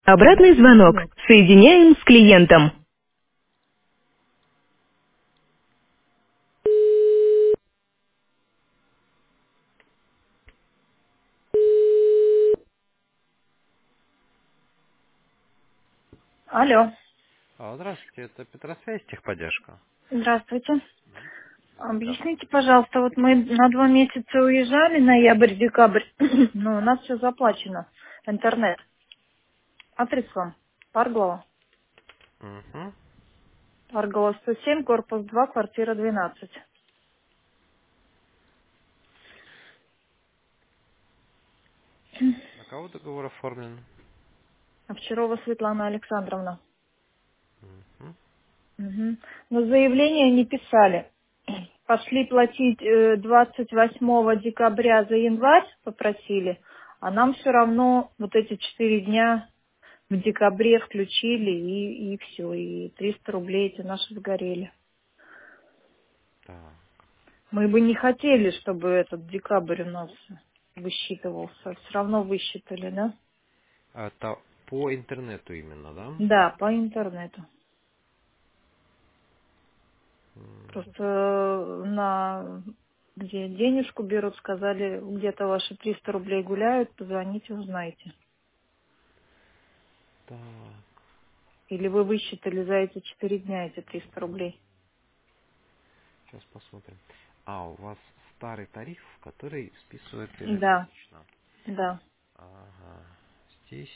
Обратный звонок. Соединяем с клиентом. Алло, Здравствуйте, это Петросвязь, техподдержка. здравствуйте. Здравствуйте. Объясните, пожалуйста, вот мы на 2 месяца уезжали, ноябрь-декабрь, но у нас все заплачено. Интернет. Адрес вам. Парглова. Угу. Парглова 107, корпус 2, квартира 12. На кого договор оформлен? Овчарова Светлана Александровна. Угу. Мгм. Но заявление не писали. Пошли платить 28 декабря за январь, попросили, а нам все равно вот эти 4 дня в декабре включили и все, и 300 рублей эти наши сгорели. Так. Мы бы не хотели, чтобы этот декабрь у нас высчитывался. Все равно высчитали, да? Это по интернету именно, да? Да, по интернету. М, Просто на где денежку берут, сказали, где-то ваши 300 рублей гуляют, позвоните, узнайте. Так. Или вы высчитали за эти 4 дня эти 300 рублей. Сейчас посмотрим. У вас старый тариф, который списывается Да, ежемесячно. да. Ага. Здесь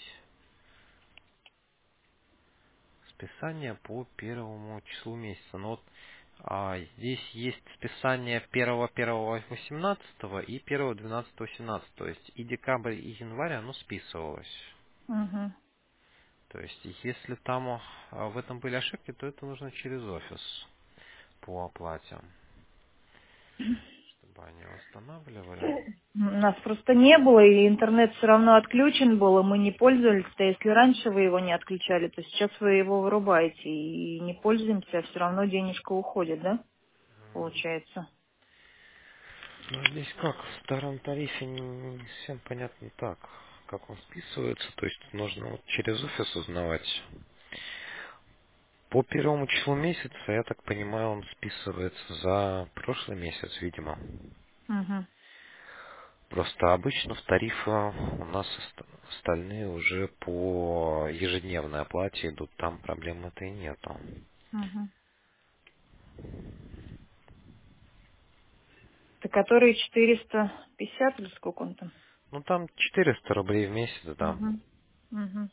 списание по первому числу месяца. Но вот здесь есть списание 1.1.18 и 1.12.17. То есть и декабрь, и январь оно списывалось. Мгм. То есть, если там в этом были ошибки, то это нужно через офис по оплате, чтобы они восстанавливали. У нас просто не было, и интернет все равно отключен был, и мы не пользовались. А если раньше вы его не отключали, то сейчас вы его вырубаете и не пользуемся, а все равно денежка уходит, да? Получается. Ну, здесь как, в старом тарифе не совсем понятно так, как он списывается. То есть, нужно вот через офис узнавать. По первому числу месяца, я так понимаю, он списывается за прошлый месяц, видимо. Мгм. Просто обычно в тарифы у нас остальные уже по ежедневной оплате идут, там проблем-то и нету. Мгм. Это которые 450 или сколько он там? Ну, там 400 рублей в месяц, да. Угу. Угу.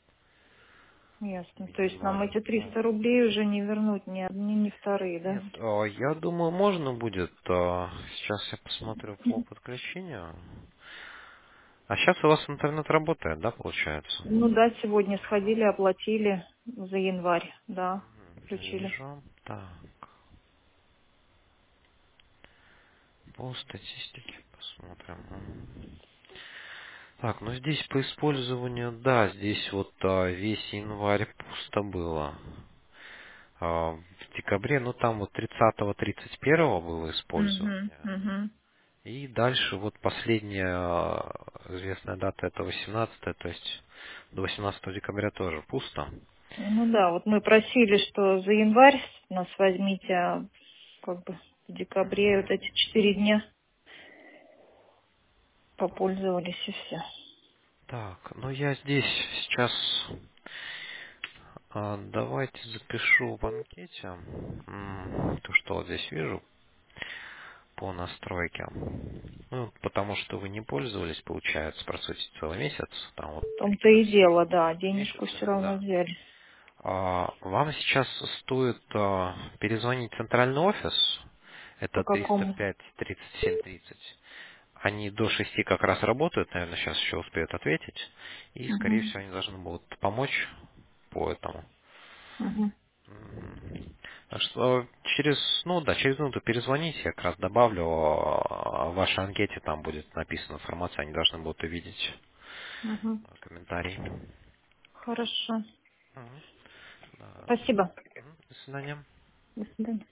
Ясно. То есть нам Январь. эти Да. 300 рублей уже не вернуть ни одни, ни вторые, да? Нет, я думаю, можно будет. Сейчас я посмотрю по подключению. А сейчас у вас интернет работает, да, получается? Ну да, сегодня сходили, оплатили за январь, да, включили. Вижу. Так, по статистике посмотрим. Так, ну здесь по использованию, да, здесь вот весь январь пусто было. В декабре, ну там вот 30-31 было Угу, использование. угу. И дальше вот последняя известная дата это 18, то есть до 18 декабря тоже пусто. Ну да, вот мы просили, что за январь нас возьмите, а как бы в декабре вот эти 4 дня попользовались и все. Так, ну я здесь сейчас давайте запишу в анкете то, что вот здесь вижу по настройке. Ну, потому что вы не пользовались, получается, по сути, целый месяц, там вот В три том-то и с дело, да, денежку все месяцами, равно да. взяли. Вам сейчас стоит перезвонить в центральный офис. По Это какому? 305 37 30. Они до 6 как раз работают, наверное, сейчас еще успеют ответить. И, скорее Угу, всего, они должны будут помочь по этому. угу, Так что через минуту перезвоните, я как раз добавлю в вашей анкете, там будет написана информация, они должны будут увидеть угу. комментарий. Хорошо. Мгм. Да. Спасибо. До свидания. До свидания.